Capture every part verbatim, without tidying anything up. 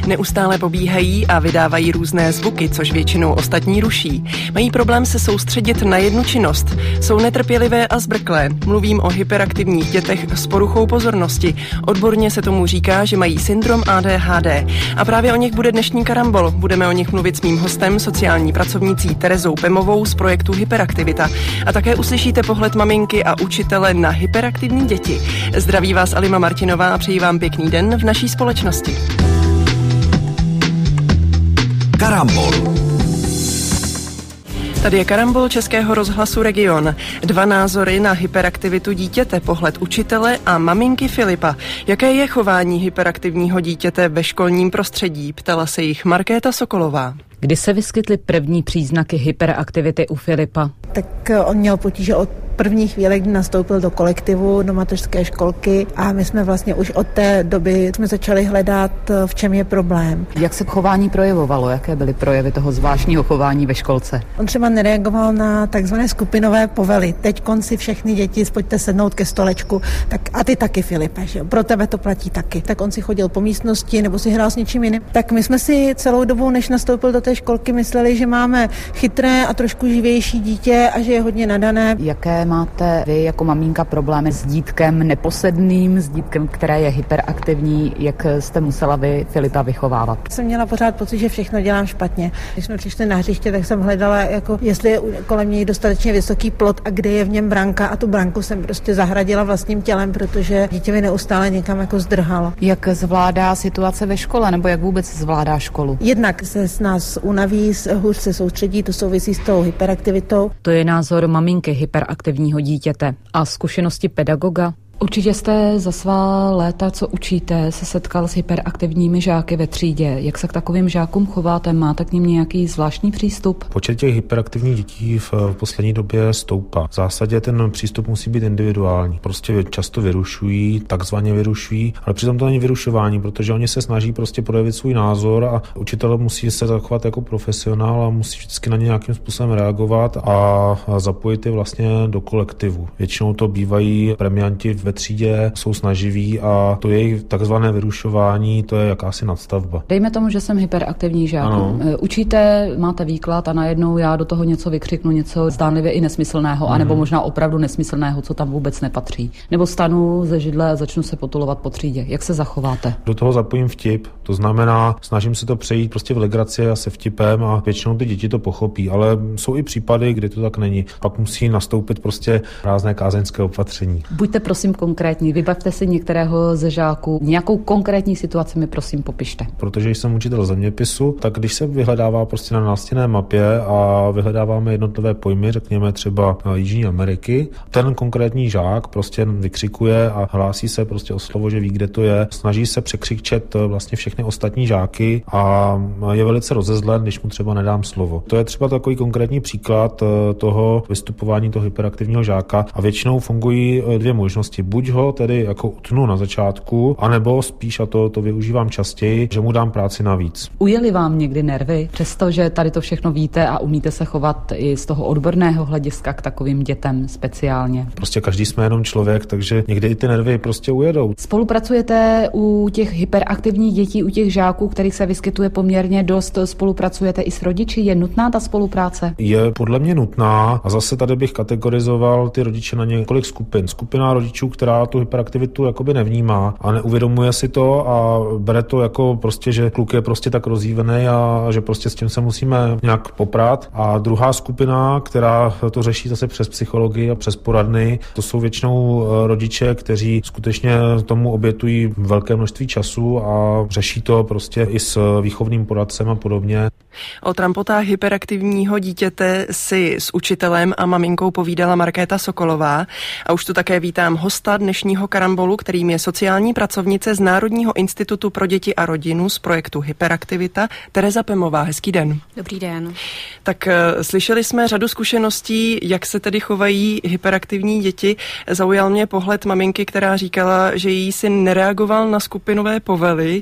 Neustále pobíhají a vydávají různé zvuky, což většinou ostatní ruší. Mají problém se soustředit na jednu činnost. Jsou netrpělivé a zbrklé. Mluvím o hyperaktivních dětech s poruchou pozornosti. Odborně se tomu říká, že mají syndrom A D H D. A právě o nich bude dnešní karambol. Budeme o nich mluvit s mým hostem, sociální pracovnicí Terezou Pemovou z projektu Hyperaktivita. A také uslyšíte pohled maminky a učitele na hyperaktivní děti. Zdraví vás Alima Martinová a přeji vám pěkný den v naší společnosti. Karambol. Tady je karambol Českého rozhlasu Region. Dva názory na hyperaktivitu dítěte, pohled učitele a maminky Filipa. Jaké je chování hyperaktivního dítěte ve školním prostředí? Ptala se jich Markéta Sokolová. Kdy se vyskytly první příznaky hyperaktivity u Filipa? Tak on měl potíže od první chvíle, kdy nastoupil do kolektivu, do mateřské školky a my jsme vlastně už od té doby jsme začali hledat, v čem je problém. Jak se chování projevovalo? Jaké byly projevy toho zvláštního chování ve školce? On třeba nereagoval na takzvané skupinové povely. Teď konci všechny děti, pojďte sednout ke stolečku, tak a ty taky, Filipe, že jo? Pro tebe to platí taky. Tak on si chodil po místnosti nebo si hrál s něčím jiným. Tak my jsme si celou dobu, než nastoupil do té školky, mysleli, že máme chytré a trošku živější dítě a že je hodně nadané. Jaké máte vy jako maminka problémy s dítkem neposedným, s dítkem, které je hyperaktivní, jak jste musela vy Filipa vychovávat? Jsem měla pořád pocit, že všechno dělám špatně. Když jsme přišli na hřiště, tak jsem hledala, jako jestli je kolem něj dostatečně vysoký plot a kde je v něm branka, a tu branku jsem prostě zahradila vlastním tělem, protože dítě mi neustále někam jako zdrhalo. Jak zvládá situace ve škole, nebo jak vůbec zvládá školu? Jednak se s nás unaví, hůř se soustředí, to souvisí s tou hyperaktivitou. To je názor maminky hyperaktivního dítěte. A zkušenosti pedagoga? Určitě jste za svá léta, co učíte, se setkal s hyperaktivními žáky ve třídě. Jak se k takovým žákům chováte? Máte k nim nějaký zvláštní přístup? Počet těch hyperaktivních dětí v poslední době stoupá. V zásadě ten přístup musí být individuální. Prostě často vyrušují, takzvaně vyrušují, ale přitom to není vyrušování, protože oni se snaží prostě projevit svůj názor a učitel musí se zachovat jako profesionál a musí vždycky na ně nějakým způsobem reagovat a zapojit je vlastně do kolektivu. Většinou to bývají premianti ve třídě, jsou snaživí a to jejich takzvané vyrušování, to je jakási nadstavba. Dejme tomu, že jsem hyperaktivní žák. Ano. Učíte, máte výklad a najednou já do toho něco vykřiknu, něco zdánlivě i nesmyslného, mm. anebo možná opravdu nesmyslného, co tam vůbec nepatří. Nebo stanu ze židle a začnu se potulovat po třídě. Jak se zachováte? Do toho zapojím vtip, to znamená, snažím se to přejít prostě v legraci a se vtipem a většinou ty děti to pochopí, ale jsou i případy, kdy to tak není. Pak musí nastoupit prostě rázné kázeňské opatření. Buďte prosím konkrétní, vybavte si některého ze žáků. Nějakou konkrétní situaci mi prosím popište. Protože jsem učitel zeměpisu, tak když se vyhledává prostě na nástěnné mapě a vyhledáváme jednotlivé pojmy, řekněme třeba Jižní Ameriky, ten konkrétní žák prostě vykřikuje a hlásí se prostě o slovo, že ví, kde to je. Snaží se překřičet vlastně všechny ostatní žáky a je velice rozezlen, když mu třeba nedám slovo. To je třeba takový konkrétní příklad toho vystupování toho hyperaktivního žáka a většinou fungují dvě možnosti. Buď ho tedy jako utnu na začátku, anebo spíš, a to, to využívám častěji, že mu dám práci navíc. Ujeli vám někdy nervy, přestože tady to všechno víte a umíte se chovat i z toho odborného hlediska k takovým dětem speciálně? Prostě každý jsme jenom člověk, takže někdy i ty nervy prostě ujedou. Spolupracujete u těch hyperaktivních dětí, u těch žáků, kterých se vyskytuje poměrně dost, spolupracujete i s rodiči? Je nutná ta spolupráce? Je podle mě nutná a zase tady bych kategorizoval ty rodiče na několik skupin. Skupina rodičů, která tu hyperaktivitu jakoby nevnímá a neuvědomuje si to a bere to jako prostě, že kluk je prostě tak rozjívený a že prostě s tím se musíme nějak poprat. A druhá skupina, která to řeší zase přes psychologii a přes poradny, to jsou většinou rodiče, kteří skutečně tomu obětují velké množství času a řeší to prostě i s výchovným poradcem a podobně. O trampotách hyperaktivního dítěte si s učitelem a maminkou povídala Markéta Sokolová a už tu také vítám hosta dnešního karambolu, kterým je sociální pracovnice z Národního institutu pro děti a rodinu z projektu Hyperaktivita, Tereza Pemová. Hezký den. Dobrý den. Tak uh, slyšeli jsme řadu zkušeností, jak se tedy chovají hyperaktivní děti. Zaujal mě pohled maminky, která říkala, že jí syn nereagoval na skupinové povely,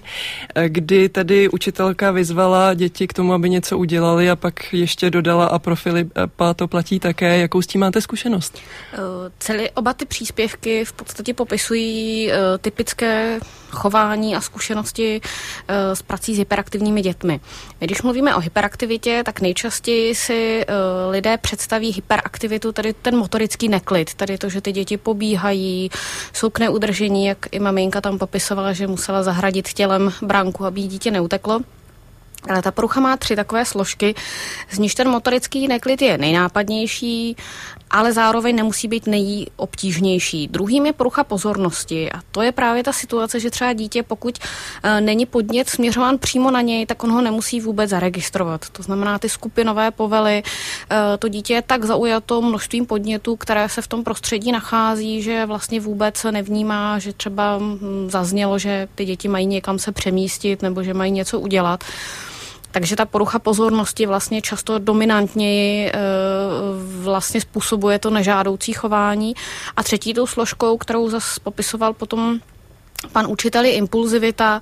kdy tedy učitelka vyzvala děti k tomu, aby něco udělali a pak ještě dodala a pro Filipa to platí také. Jakou s tím máte zkušenost? Celý oba ty příspěvky v podstatě popisují typické chování a zkušenosti s prací s hyperaktivními dětmi. Když mluvíme o hyperaktivitě, tak nejčastěji si lidé představí hyperaktivitu, tady ten motorický neklid, tady to, že ty děti pobíhají, jsou k neudržení, jak i maminka tam popisovala, že musela zahradit tělem branku, aby jí dítě neuteklo. Ale ta porucha má tři takové složky, z níž ten motorický neklid je nejnápadnější, ale zároveň nemusí být nejobtížnější. Druhým je porucha pozornosti a to je právě ta situace, že třeba dítě, pokud e, není podnět směřován přímo na něj, tak on ho nemusí vůbec zaregistrovat. To znamená ty skupinové povely, e, to dítě je tak zaujato množstvím podnětů, které se v tom prostředí nachází, že vlastně vůbec nevnímá, že třeba zaznělo, že ty děti mají někam se přemístit nebo že mají něco udělat. Takže ta porucha pozornosti vlastně často dominantněji e, vlastně způsobuje to nežádoucí chování. A třetí tou složkou, kterou zase popisoval potom pan učitel, je impulzivita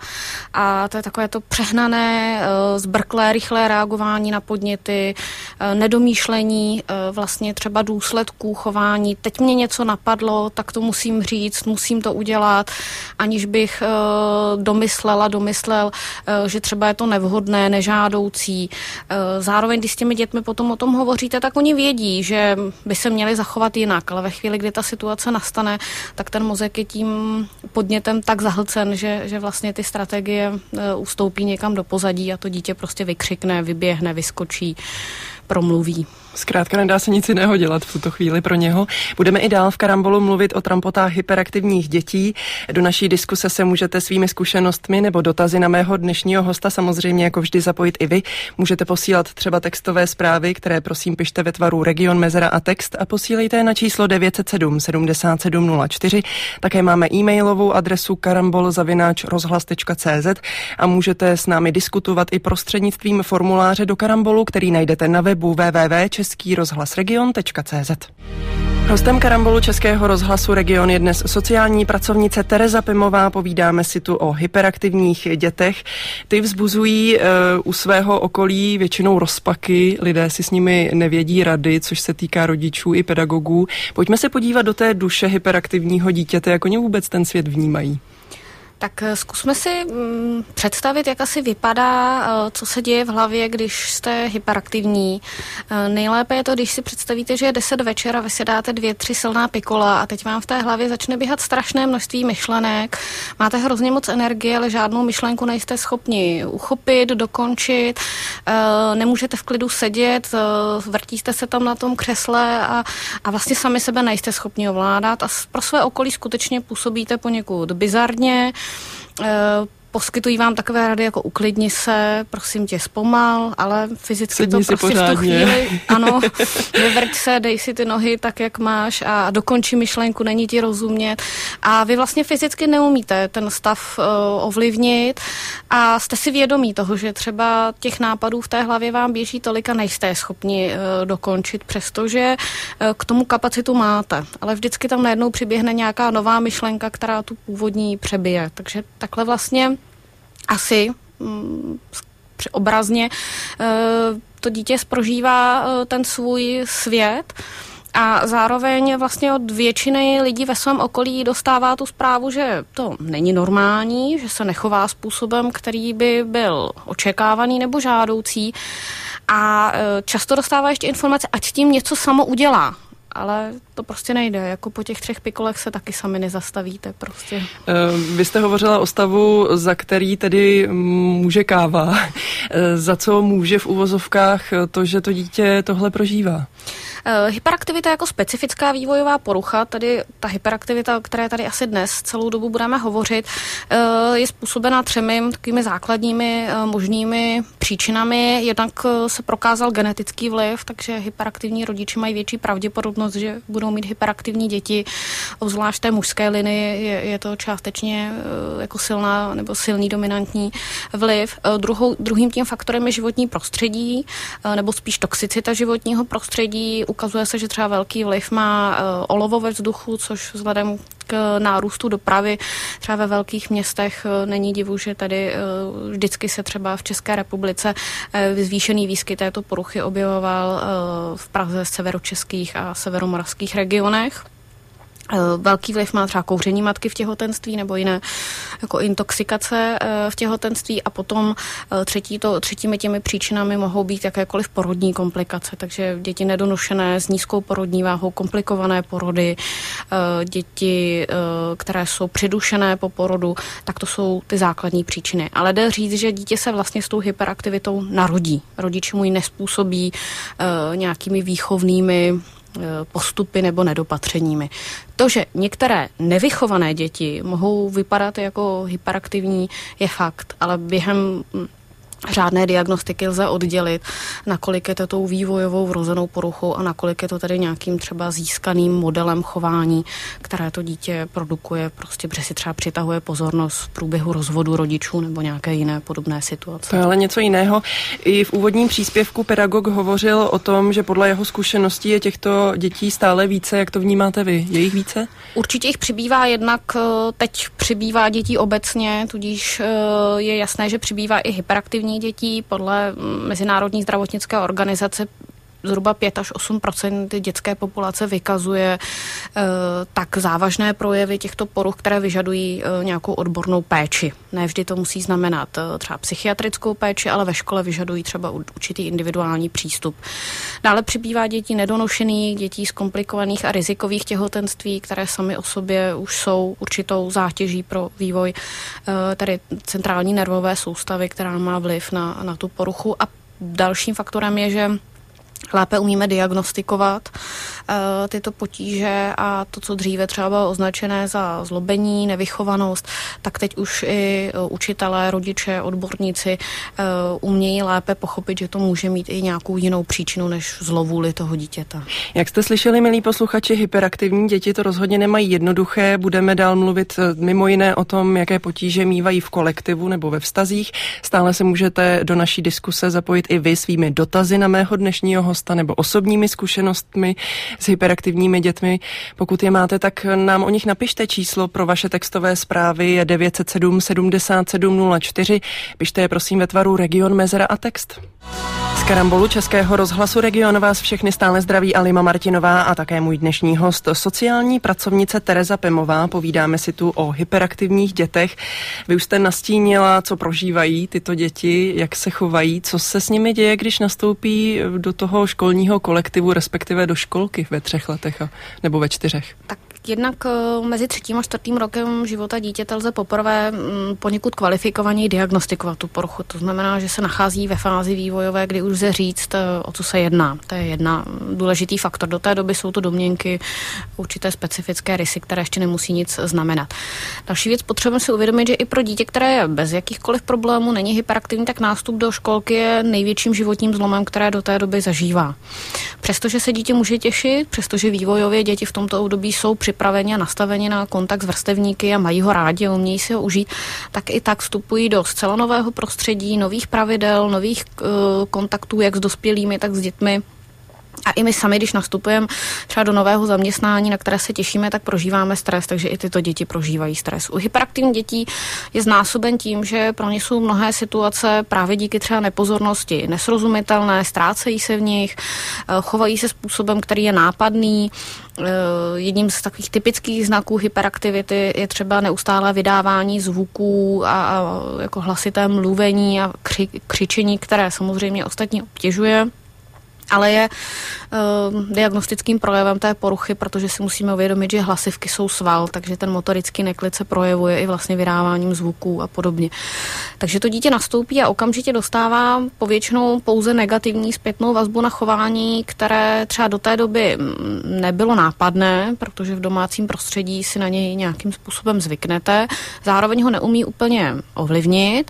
a to je takové to přehnané, zbrklé, rychlé reagování na podněty, nedomýšlení vlastně třeba důsledků chování. Teď mě něco napadlo, tak to musím říct, musím to udělat, aniž bych domyslela, domyslel, že třeba je to nevhodné, nežádoucí. Zároveň, když s těmi dětmi potom o tom hovoříte, tak oni vědí, že by se měli zachovat jinak, ale ve chvíli, kdy ta situace nastane, tak ten mozek je tím podnětem tak zahlcen, že, že vlastně ty strategie e, ustoupí někam do pozadí a to dítě prostě vykřikne, vyběhne, vyskočí, promluví. Zkrátka nedá se nic jiného dělat v tuto chvíli pro něho. Budeme i dál v Karambolu mluvit o trampotách hyperaktivních dětí. Do naší diskuse se můžete svými zkušenostmi nebo dotazy na mého dnešního hosta samozřejmě jako vždy zapojit i vy. Můžete posílat třeba textové zprávy, které prosím pište ve tvaru region, mezera a text a posílejte je na číslo devět set sedm sedmdesát sedm nula čtyři. Také máme e-mailovou adresu karambol zavináč rozhlas tečka cé zet a můžete s námi diskutovat i prostřednictvím formuláře do Karambolu, který najdete na webu w w w tečka český rozhlas region tečka cé zet. Hostem Karambolu Českého rozhlasu Region je dnes sociální pracovnice Tereza Pimová. Povídáme si tu o hyperaktivních dětech. Ty vzbuzují e, u svého okolí většinou rozpaky, lidé si s nimi nevědí rady, což se týká rodičů i pedagogů. Pojďme se podívat do té duše hyperaktivního dítěte, jak oni vůbec ten svět vnímají. Tak zkusme si mm, představit, jak asi vypadá, co se děje v hlavě, když jste hyperaktivní. Nejlépe je to, když si představíte, že je deset večer a vy si dáte dvě, tři silná pikola a teď vám v té hlavě začne běhat strašné množství myšlenek. Máte hrozně moc energie, ale žádnou myšlenku nejste schopni uchopit, dokončit. Nemůžete v klidu sedět, vrtíte se tam na tom křesle a, a vlastně sami sebe nejste schopni ovládat a pro své okolí skutečně působíte poněkud bizarně. Poskytují vám takové rady jako uklidni se, prosím tě, zpomal, ale fyzicky Sedni to prostě pořádně. V tu chvíli, ano, vyvrť se, dej si ty nohy tak, jak máš a dokonči myšlenku, není ti rozumět. A vy vlastně fyzicky neumíte ten stav uh, ovlivnit a jste si vědomí toho, že třeba těch nápadů v té hlavě vám běží tolik a nejste schopni uh, dokončit, přestože uh, k tomu kapacitu máte. Ale vždycky tam najednou přiběhne nějaká nová myšlenka, která tu původní přebije. Takže takhle vlastně asi mm, obrazně to dítě prožívá ten svůj svět a zároveň vlastně od většiny lidí ve svém okolí dostává tu zprávu, že to není normální, že se nechová způsobem, který by byl očekávaný nebo žádoucí a často dostává ještě informace, ať tím něco samo udělá. Ale to prostě nejde, jako po těch třech pikolech se taky sami nezastavíte prostě. Vy jste hovořila o stavu, za který tedy může káva. Za co může v uvozovkách to, že to dítě tohle prožívá? Hyperaktivita jako specifická vývojová porucha, tedy ta hyperaktivita, o které tady asi dnes celou dobu budeme hovořit, je způsobena třemi takovými základními možnými příčinami. Jednak se prokázal genetický vliv, takže hyperaktivní rodiče mají větší pravděpodobnost, že budou mít hyperaktivní děti. Obzvlášť té mužské linii je, je to částečně jako silná nebo silný dominantní vliv. Druhou, druhým tím faktorem je životní prostředí, nebo spíš toxicita životního prostředí. Ukazuje se, že třeba velký vliv má olovo ve vzduchu, což vzhledem k nárůstu dopravy třeba ve velkých městech není divu, že tady vždycky se třeba v České republice zvýšený výskyt této poruchy objevoval v Praze, severočeských a severomoravských regionech. Velký vliv má třeba kouření matky v těhotenství nebo jiné jako intoxikace v těhotenství a potom třetí to, třetími těmi příčinami mohou být jakékoliv porodní komplikace, takže děti nedonošené s nízkou porodní váhou, komplikované porody, děti, které jsou přidušené po porodu, tak to jsou ty základní příčiny. Ale jde říct, že dítě se vlastně s tou hyperaktivitou narodí. Rodiče mu ji nespůsobí nějakými výchovnými postupy nebo nedopatřeními. To, že některé nevychované děti mohou vypadat jako hyperaktivní, je fakt, ale během řádné diagnostiky lze oddělit, nakolik je to tou vývojovou vrozenou poruchou a nakolik je to tedy nějakým třeba získaným modelem chování, které to dítě produkuje, prostě protože si třeba přitahuje pozornost v průběhu rozvodu rodičů nebo nějaké jiné podobné situace. To je ale něco jiného. I v úvodním příspěvku pedagog hovořil o tom, že podle jeho zkušeností je těchto dětí stále více. Jak to vnímáte vy? Je jich více? Určitě jich přibývá, jednak teď přibývá dětí obecně, tudíž je jasné, že přibývá i hyperaktivní dětí. Podle Mezinárodní zdravotnické organizace zhruba pět až osm procent dětské populace vykazuje e, tak závažné projevy těchto poruch, které vyžadují e, nějakou odbornou péči. Ne vždy to musí znamenat e, třeba psychiatrickou péči, ale ve škole vyžadují třeba určitý individuální přístup. Dále přibývá dětí nedonošených, dětí z komplikovaných a rizikových těhotenství, které sami o sobě už jsou určitou zátěží pro vývoj e, tedy centrální nervové soustavy, která má vliv na, na tu poruchu. A dalším faktorem je, že lépe umíme diagnostikovat uh, tyto potíže a to, co dříve třeba bylo označené za zlobení, nevychovanost, tak teď už i uh, učitelé, rodiče, odborníci uh, umějí lépe pochopit, že to může mít i nějakou jinou příčinu než zlovůli toho dítěta. Jak jste slyšeli, milí posluchači, hyperaktivní děti to rozhodně nemají jednoduché. Budeme dál mluvit mimo jiné o tom, jaké potíže mívají v kolektivu nebo ve vztazích. Stále se můžete do naší diskuse zapojit i vy svými dotazy na mého dnešního hosta nebo osobními zkušenostmi s hyperaktivními dětmi. Pokud je máte, tak nám o nich napište. Číslo pro vaše textové zprávy je devět set sedm sedmdesát sedm nula čtyři. Pište je prosím ve tvaru region, mezera a text. Z Karambolu Českého rozhlasu Region vás všechny stále zdraví Alima Martinová a také můj dnešní host, sociální pracovnice Tereza Pemová. Povídáme si tu o hyperaktivních dětech. Vy už jste nastínila, co prožívají tyto děti, jak se chovají, co se s nimi děje, když nastoupí do toho školního kolektivu, respektive do školky ve třech letech a, nebo ve čtyřech. Tak jednak mezi třetím a čtvrtým rokem života dítěte lze poprvé poněkud kvalifikovaněji diagnostikovat tu poruchu. To znamená, že se nachází ve fázi vývojové, kdy už lze říct, o co se jedná. To je jedna důležitý faktor. Do té doby jsou to domněnky, určité specifické rysy, které ještě nemusí nic znamenat. Další věc, potřebujeme si uvědomit, že i pro dítě, které je bez jakýchkoliv problémů, není hyperaktivní, tak nástup do školky je největším životním zlomem, které do té doby zažívá. Přestože se dítě může těšit, přestože vývojově děti v tomto období jsou připraveni a nastaveni na kontakt s vrstevníky a mají ho rádi a umějí si ho užít, tak i tak vstupují do zcela nového prostředí, nových pravidel, nových uh, kontaktů jak s dospělými, tak s dětmi. A i my sami, když nastupujeme třeba do nového zaměstnání, na které se těšíme, tak prožíváme stres, takže i tyto děti prožívají stres. U hyperaktivních dětí je znásoben tím, že pro ně jsou mnohé situace právě díky třeba nepozornosti nesrozumitelné, ztrácejí se v nich, chovají se způsobem, který je nápadný. Jedním z takových typických znaků hyperaktivity je třeba neustálé vydávání zvuků a, a jako hlasité mluvení a kři, křičení, které samozřejmě ostatní obtěžuje. Ale je uh, diagnostickým projevem té poruchy, protože si musíme uvědomit, že hlasivky jsou sval, takže ten motorický neklid se projevuje i vlastně vydáváním zvuků a podobně. Takže to dítě nastoupí a okamžitě dostává povětšinou pouze negativní zpětnou vazbu na chování, které třeba do té doby nebylo nápadné, protože v domácím prostředí si na něj nějakým způsobem zvyknete, zároveň ho neumí úplně ovlivnit.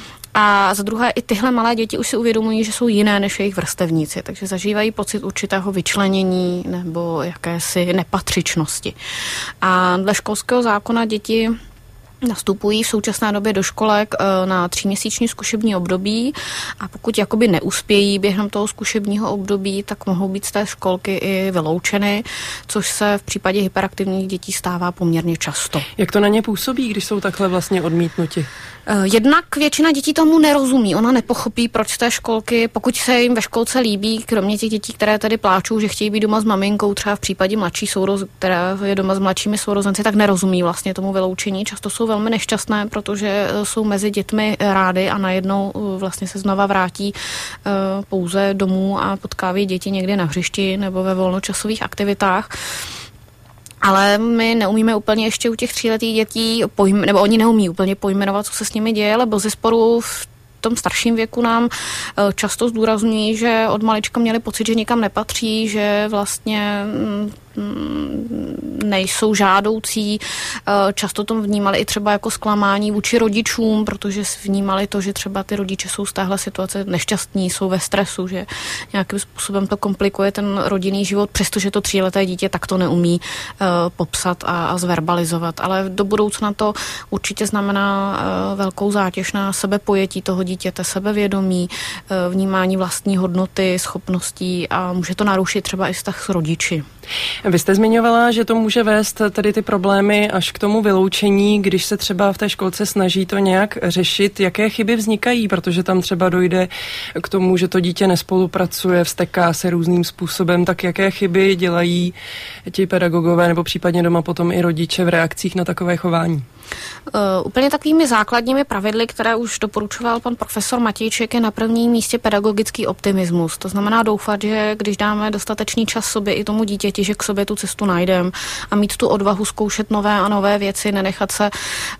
A za druhé i tyhle malé děti už si uvědomují, že jsou jiné než jejich vrstevníci, takže zažívají pocit určitého vyčlenění nebo jakési nepatřičnosti. A dle školského zákona děti nastupují v současné době do školek na tříměsíční zkušební období a pokud jakoby neuspějí během toho zkušebního období, tak mohou být z té školky i vyloučeny, což se v případě hyperaktivních dětí stává poměrně často. Jak to na ně působí, když jsou takhle vlastně odmítnuti? Jednak většina dětí tomu nerozumí, ona nepochopí, proč z té školky, pokud se jim ve školce líbí, kromě těch dětí, které tady pláčou, že chtějí být doma s maminkou, třeba v případě mladší souroz, která je doma s mladšími sourozenci, tak nerozumí vlastně tomu vyloučení. Často jsou velmi nešťastné, protože jsou mezi dětmi rády a najednou vlastně se znova vrátí pouze domů a potkávají děti někde na hřišti nebo ve volnočasových aktivitách. Ale my neumíme úplně ještě u těch tříletých dětí, pojm, nebo oni neumí úplně pojmenovat, co se s nimi děje, ale bezesporu v tom starším věku nám často zdůrazňují, že od malička měli pocit, že nikam nepatří, že vlastně nejsou žádoucí. Často to vnímali i třeba jako zklamání vůči rodičům, protože vnímali to, že třeba ty rodiče jsou z téhle situace nešťastní, jsou ve stresu, že nějakým způsobem to komplikuje ten rodinný život, přestože to tříleté dítě tak to neumí uh, popsat a, a zverbalizovat. Ale do budoucna to určitě znamená uh, velkou zátěž na sebepojetí toho dítěte, sebevědomí, uh, vnímání vlastní hodnoty, schopností a může to narušit třeba i vztah s rodiči. Vy jste zmiňovala, že to může vést tady ty problémy až k tomu vyloučení, když se třeba v té školce snaží to nějak řešit. Jaké chyby vznikají, protože tam třeba dojde k tomu, že to dítě nespolupracuje, vzteká se různým způsobem, tak jaké chyby dělají ti pedagogové nebo případně doma potom i rodiče v reakcích na takové chování? Uh, úplně takovými základními pravidly, které už doporučoval pan profesor Matějček, je na prvním místě pedagogický optimismus. To znamená doufat, že když dáme dostatečný čas sobě i tomu dítěti, že k sobě tu cestu najdeme a mít tu odvahu zkoušet nové a nové věci, nenechat se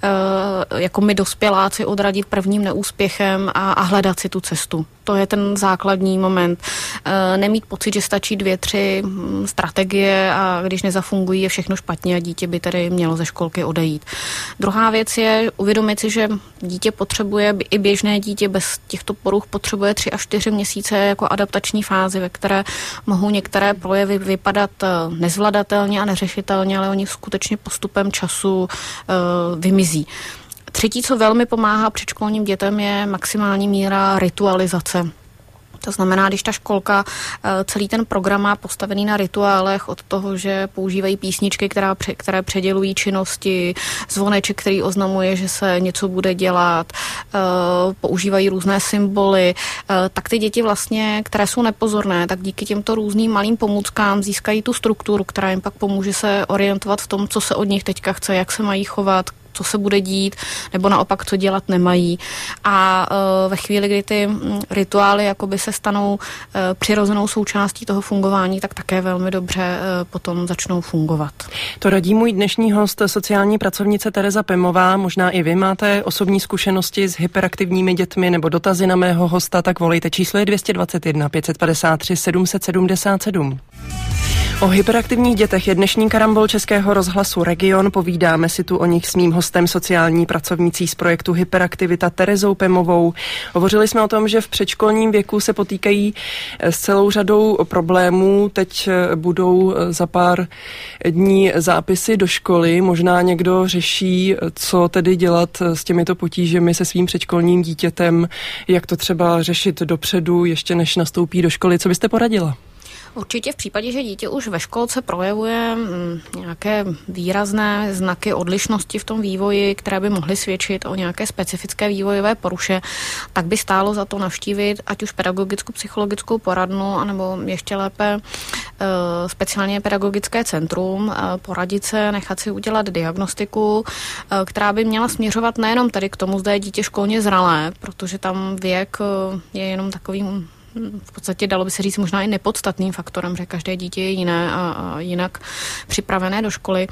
uh, jako my dospěláci odradit prvním neúspěchem a, a hledat si tu cestu. To je ten základní moment. Uh, nemít pocit, že stačí dvě, tři hm, strategie a když nezafungují, je všechno špatně a dítě by tedy mělo ze školky odejít. Druhá věc je uvědomit si, že dítě potřebuje, i běžné dítě bez těchto poruch potřebuje tři až čtyři měsíce jako adaptační fázi, ve které mohou některé projevy vypadat nezvladatelně a neřešitelně, ale oni skutečně postupem času uh, vymizí. Třetí, co velmi pomáhá předškolním dětem, je maximální míra ritualizace. To znamená, když ta školka celý ten program má postavený na rituálech od toho, že používají písničky, která, které předělují činnosti, zvoneček, který oznamuje, že se něco bude dělat, používají různé symboly, tak ty děti vlastně, které jsou nepozorné, tak díky těmto různým malým pomůckám získají tu strukturu, která jim pak pomůže se orientovat v tom, co se od nich teďka chce, jak se mají chovat, co se bude dít, nebo naopak, co dělat nemají. A uh, ve chvíli, kdy ty um, rituály jakoby se stanou uh, přirozenou součástí toho fungování, tak také velmi dobře uh, potom začnou fungovat. To radí můj dnešní host, sociální pracovnice Tereza Pemová. Možná i vy máte osobní zkušenosti s hyperaktivními dětmi nebo dotazy na mého hosta, tak volejte. Číslo je dvě stě dvacet jedna pět padesát tři sedm set sedmdesát sedm. O hyperaktivních dětech je dnešní karambol Českého rozhlasu Region. Povídáme si tu o nich s mým hostem, sociální pracovnicí z projektu Hyperaktivita Terezou Pemovou. Hovořili jsme o tom, že v předškolním věku se potýkají s celou řadou problémů. Teď budou za pár dní zápisy do školy. Možná někdo řeší, co tedy dělat s těmito potížemi se svým předškolním dítětem, jak to třeba řešit dopředu, ještě než nastoupí do školy. Co byste poradila? Určitě v případě, že dítě už ve školce projevuje nějaké výrazné znaky odlišnosti v tom vývoji, které by mohly svědčit o nějaké specifické vývojové poruše, tak by stálo za to navštívit ať už pedagogickou psychologickou poradnu, anebo ještě lépe speciálně pedagogické centrum, poradit se, nechat si udělat diagnostiku, která by měla směřovat nejenom tady k tomu, zda je dítě školně zralé, protože tam věk je jenom takovým v podstatě dalo by se říct možná i nepodstatným faktorem, že každé dítě je jiné a, a jinak připravené do školy.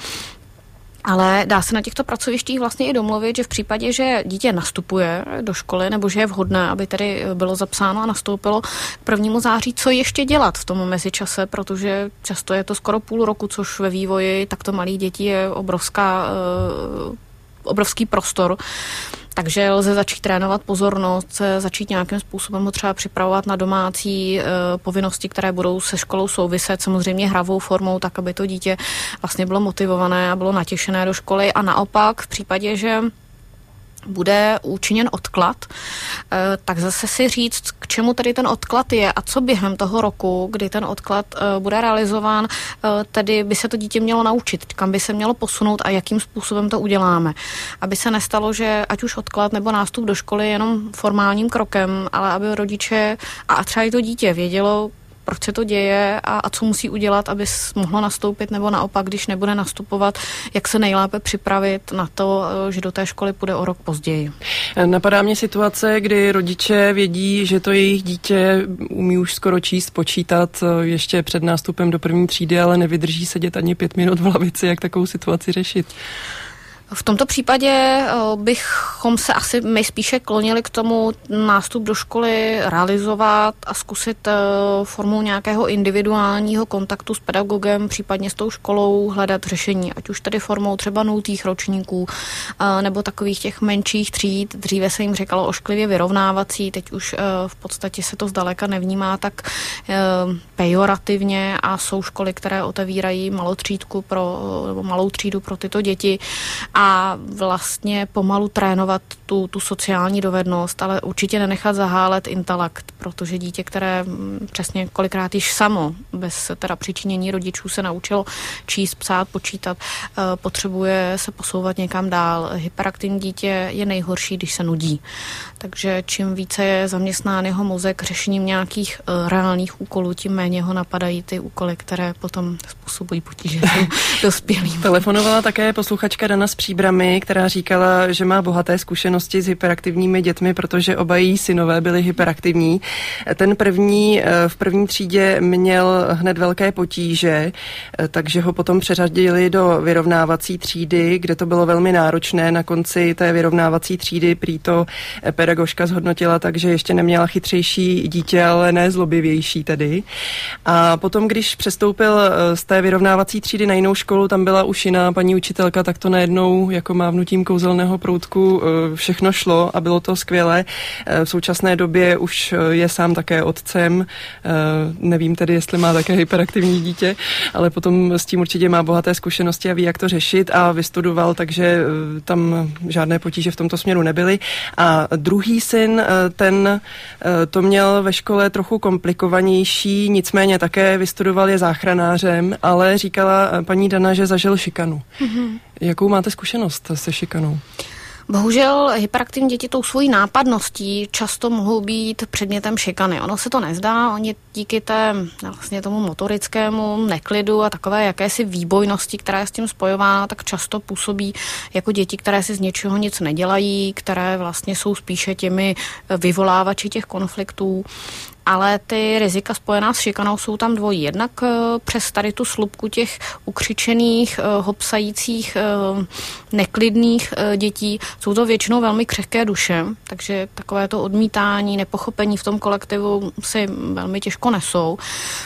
Ale dá se na těchto pracovištích vlastně i domluvit, že v případě, že dítě nastupuje do školy nebo že je vhodné, aby tedy bylo zapsáno a nastoupilo k prvnímu září, co ještě dělat v tom mezičase, protože často je to skoro půl roku, což ve vývoji takto malých dětí je obrovská obrovský prostor. Takže lze začít trénovat pozornost, začít nějakým způsobem ho třeba připravovat na domácí e, povinnosti, které budou se školou souviset, samozřejmě hravou formou, tak aby to dítě vlastně bylo motivované a bylo natěšené do školy. A naopak v případě, že bude učiněn odklad, tak zase si říct, k čemu tedy ten odklad je a co během toho roku, kdy ten odklad bude realizován, tedy by se to dítě mělo naučit, kam by se mělo posunout a jakým způsobem to uděláme. Aby se nestalo, že ať už odklad nebo nástup do školy je jenom formálním krokem, ale aby rodiče a třeba i to dítě vědělo, proč se to děje a, a co musí udělat, aby mohlo nastoupit, nebo naopak, když nebude nastupovat, jak se nejlépe připravit na to, že do té školy půjde o rok později. Napadá mě situace, kdy rodiče vědí, že to jejich dítě umí už skoro číst, počítat ještě před nástupem do první třídy, ale nevydrží sedět ani pět minut v lavici. Jak takovou situaci řešit? V tomto případě bychom se asi my spíše klonili k tomu nástup do školy realizovat a zkusit formou nějakého individuálního kontaktu s pedagogem, případně s tou školou hledat řešení, ať už tedy formou třeba nultých ročníků nebo takových těch menších tříd. Dříve se jim říkalo ošklivě vyrovnávací, teď už v podstatě se to zdaleka nevnímá tak pejorativně a jsou školy, které otevírají malotřídku pro, nebo malou třídu pro tyto děti a vlastně pomalu trénovat tu, tu sociální dovednost, ale určitě nenechat zahálet intelekt, protože dítě, které přesně kolikrát již samo, bez teda přičinění rodičů se naučilo číst, psát, počítat, potřebuje se posouvat někam dál. Hyperaktivní dítě je nejhorší, když se nudí. Takže čím více je zaměstnán jeho mozek řešením nějakých reálných úkolů, tím méně ho napadají ty úkoly, které potom způsobují potíže dospělým. Telefonovala také posluchačka Dana z Příbrami, která říkala, že má bohaté zkušenosti s hyperaktivními dětmi, protože oba její synové byli hyperaktivní. Ten první v první třídě měl hned velké potíže, takže ho potom přeřadili do vyrovnávací třídy, kde to bylo velmi náročné. Na konci té vyrovnávací třídy prý to pedagožka zhodnotila, takže ještě neměla chytřejší dítě, ale ne zlobivější tedy. A potom, když přestoupil z té vyrovnávací třídy na jinou školu, tam byla už jiná paní učitelka, tak to najednou jako mávnutím kouzelného proutku všechno šlo a bylo to skvělé. V současné době už je sám také otcem. Nevím tedy, jestli má také hyperaktivní dítě, ale potom s tím určitě má bohaté zkušenosti a ví, jak to řešit a vystudoval, takže tam žádné potíže v tomto směru nebyly. A druhý syn, ten to měl ve škole trochu komplikovanější, nicméně také vystudoval, je záchranářem, ale říkala paní Dana, že zažil šikanu. Mm-hmm. Jakou máte zkušenost se šikanou? Bohužel hyperaktivní děti tou svojí nápadností často mohou být předmětem šikany. Ono se to nezdá, oni díky té vlastně tomu motorickému neklidu a takové jakési výbojnosti, která je s tím spojována, tak často působí jako děti, které si z něčeho nic nedělají, které vlastně jsou spíše těmi vyvolávači těch konfliktů. Ale ty rizika spojená s šikanou jsou tam dvojí. Jednak přes tady tu slupku těch ukřičených, hopsajících, neklidných dětí jsou to většinou velmi křehké duše, takže takové to odmítání, nepochopení v tom kolektivu si velmi těžko nesou.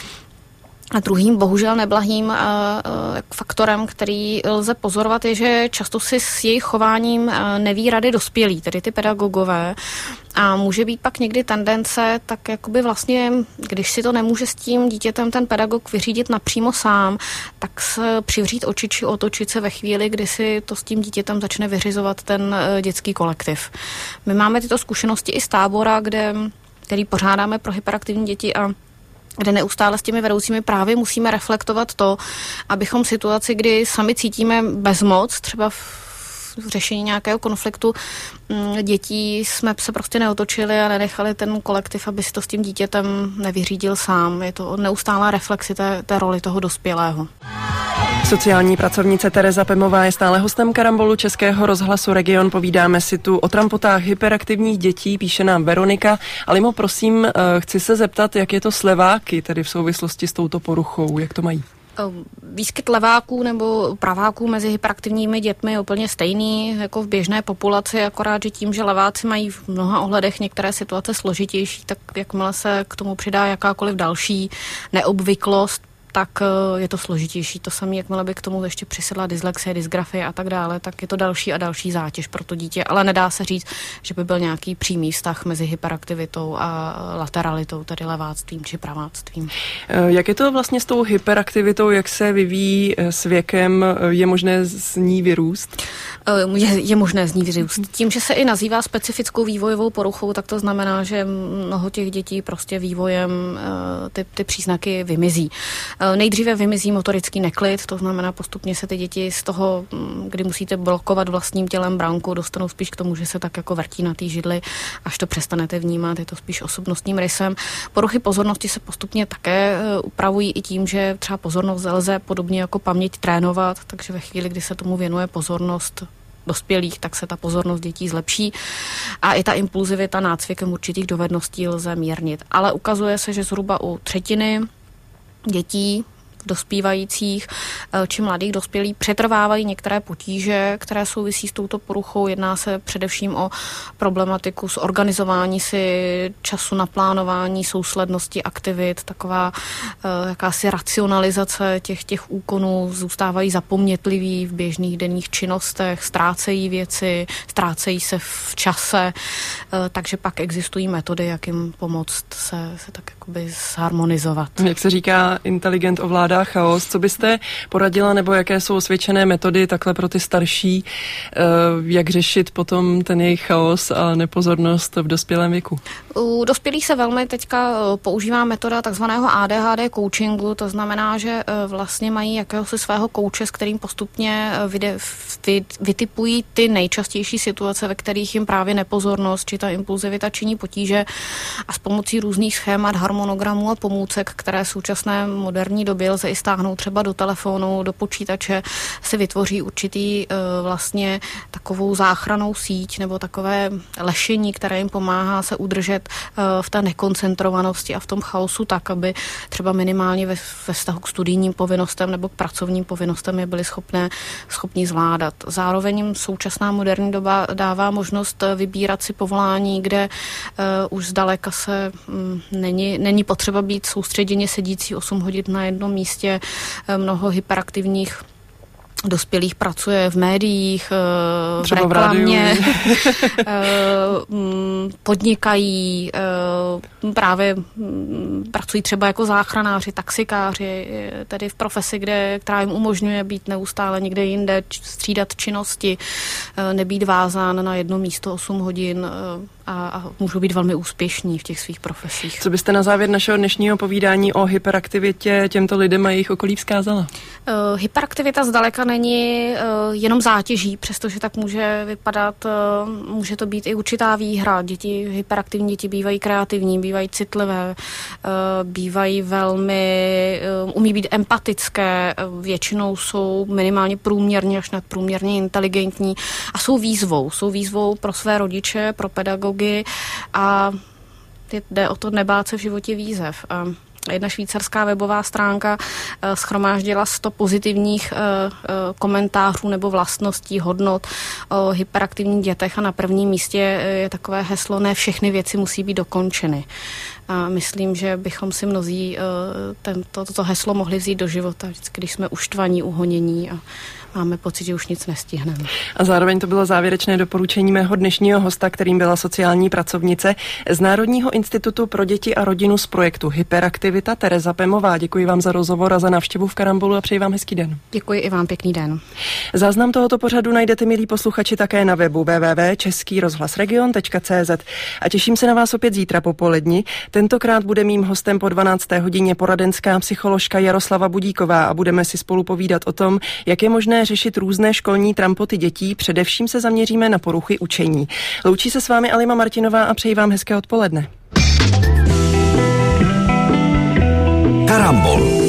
A druhým, bohužel neblahým uh, faktorem, který lze pozorovat, je, že často si s jejich chováním uh, neví rady dospělí, tedy ty pedagogové. A může být pak někdy tendence, tak jakoby vlastně, když si to nemůže s tím dítětem ten pedagog vyřídit napřímo sám, tak se přivřít oči či otočit se ve chvíli, kdy si to s tím dítětem začne vyřizovat ten uh, dětský kolektiv. My máme tyto zkušenosti i z tábora, kde, který pořádáme pro hyperaktivní děti a kde neustále s těmi vedoucími právě musíme reflektovat to, abychom situaci, kdy sami cítíme bezmoc, třeba v v řešení nějakého konfliktu dětí jsme se prostě neotočili a nenechali ten kolektiv, aby si to s tím dítětem nevyřídil sám. Je to neustálá reflexi té, té roli toho dospělého. Sociální pracovnice Tereza Pemová je stále hostem Karambolu Českého rozhlasu Region. Povídáme si tu o trampotách hyperaktivních dětí, píše nám Veronika. Alimo, prosím, chci se zeptat, jak je to s leváky, tedy v souvislosti s touto poruchou, jak to mají? Výskyt leváků nebo praváků mezi hyperaktivními dětmi je úplně stejný jako v běžné populaci, akorát, že tím, že leváci mají v mnoha ohledech některé situace složitější, tak jakmile se k tomu přidá jakákoliv další neobvyklost, tak je to složitější. To samé, jakmile by k tomu ještě přisedla dyslexie, dysgrafie a tak dále, tak je to další a další zátěž pro to dítě, ale nedá se říct, že by byl nějaký přímý vztah mezi hyperaktivitou a lateralitou, tedy leváctvím či praváctvím. Jak je to vlastně s tou hyperaktivitou, jak se vyvíjí s věkem, je možné z ní vyrůst? Je, je možné z ní vyrůst. Tím, že se i nazývá specifickou vývojovou poruchou, tak to znamená, že mnoho těch dětí prostě vývojem ty, ty příznaky vymizí. Nejdříve vymizí motorický neklid, to znamená postupně se ty děti z toho, kdy musíte blokovat vlastním tělem branku, dostanou spíš k tomu, že se tak jako vrtí na té židli, až to přestanete vnímat, je to spíš osobnostním rysem. Poruchy pozornosti se postupně také upravují i tím, že třeba pozornost lze podobně jako paměť trénovat, takže ve chvíli, kdy se tomu věnuje pozornost dospělých, tak se ta pozornost dětí zlepší a i ta impulzivita nácvikem určitých dovedností lze mírnit. Ale ukazuje se, že zhruba u třetiny dětí dospívajících či mladých dospělých přetrvávají některé potíže, které souvisí s touto poruchou. Jedná se především o problematiku s organizování si času na plánování, souslednosti aktivit, taková uh, jakási racionalizace těch, těch úkonů, zůstávají zapomnětliví v běžných denních činnostech, ztrácejí věci, ztrácejí se v čase, uh, takže pak existují metody, jak jim pomoct se, se tak jakoby zharmonizovat. Jak se říká, inteligent ovládá chaos. Co byste poradila, nebo jaké jsou osvědčené metody takhle pro ty starší, jak řešit potom ten jejich chaos a nepozornost v dospělém věku? U dospělých se velmi teďka používá metoda takzvaného A D H D coachingu, to znamená, že vlastně mají jakéhosi svého kouče, s kterým postupně vyde, vy, vytipují ty nejčastější situace, ve kterých jim právě nepozornost či ta impulzivita činí potíže a s pomocí různých schémat, harmonogramů a pomůcek, které v současné moderní době lze i stáhnout třeba do telefonu, do počítače, si vytvoří určitý vlastně takovou záchrannou síť nebo takové lešení, které jim pomáhá se udržet v té nekoncentrovanosti a v tom chaosu tak, aby třeba minimálně ve, ve vztahu k studijním povinnostem nebo k pracovním povinnostem je byli schopné, schopni zvládat. Zároveň jim současná moderní doba dává možnost vybírat si povolání, kde uh, už zdaleka se um, není, není potřeba být soustředěně sedící osm hodin na jednom místě. Mnoho hyperaktivních dospělých pracuje v médiích, v třeba reklamě, podnikají, právě pracují třeba jako záchranáři, taxikáři, tedy v profesi, kde, která jim umožňuje být neustále někde jinde, střídat činnosti, nebýt vázán na jedno místo osm hodin a, a můžou být velmi úspěšní v těch svých profesích. Co byste na závěr našeho dnešního povídání o hyperaktivitě těmto lidem a jejich okolí vzkázala? Uh, hyperaktivita zdaleka není uh, jenom zátěží, přestože tak může vypadat, uh, může to být i určitá výhra. Děti, hyperaktivní děti bývají kreativní, bývají citlivé, uh, bývají velmi, uh, umí být empatické, uh, většinou jsou minimálně průměrně až nadprůměrně inteligentní a jsou výzvou. Jsou výzvou pro své rodiče, pro pedagogy a jde o to nebát se v životě výzev. Uh, Jedna švýcarská webová stránka uh, shromáždila sto pozitivních uh, uh, komentářů nebo vlastností, hodnot o hyperaktivních dětech a na prvním místě je takové heslo: ne všechny věci musí být dokončeny. A myslím, že bychom si mnozí uh, tento, toto heslo mohli vzít do života, vždycky, když jsme uštvaní, uhonění a máme pocit, že už nic nestihneme. A zároveň to bylo závěrečné doporučení mého dnešního hosta, kterým byla sociální pracovnice z Národního institutu pro děti a rodinu z projektu Hyperaktivita, Tereza Pemová. Děkuji vám za rozhovor a za návštěvu v Karambolu a přeji vám hezký den. Děkuji i vám, pěkný den. Záznam tohoto pořadu najdete, milí posluchači, také na webu w w w tečka český rozhlas region tečka c z a těším se na vás opět zítra popoledni. Tentokrát bude mým hostem po dvanácté hodině poradenská psycholožka Jaroslava Budíková a budeme si spolu povídat o tom, jak je možné řešit různé školní trampoty dětí, především se zaměříme na poruchy učení. Loučí se s vámi Alima Martinová a přeji vám hezké odpoledne. Karambol.